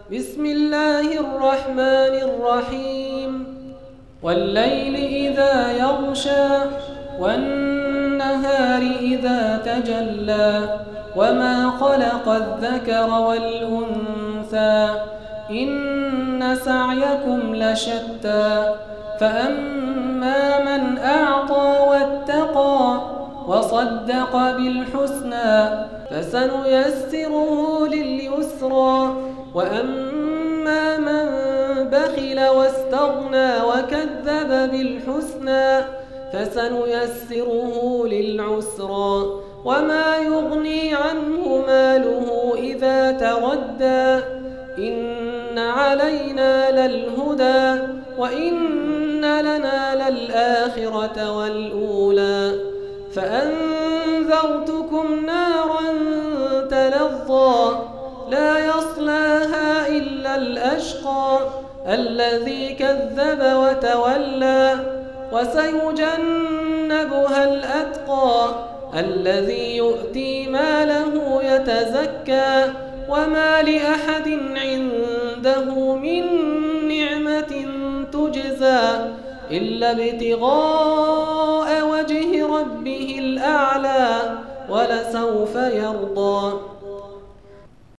بسم الله الرحمن الرحيم والليل إذا يغشى والنهار إذا تجلى وما خلق الذكر والأنثى إن سعيكم لشتى فأما من أعطى واتقى وصدق بالحسنى فسنيسره لليسرى وأما من بخل واستغنى وكذب بالحسنى فسنيسره للعسرى وما يغني عنه ماله إذا تردى إن علينا للهدى وإن لنا للآخرة والأولى فأنذرتكم نارا تلظى لا يصلاها إلا الأشقى الذي كذب وتولى وسيجنبها الأتقى الذي يؤتي ماله يتزكى وما لأحد عنده من نعمة تجزى إلا ابتغاء وجه ربه الأعلى ولسوف يرضى.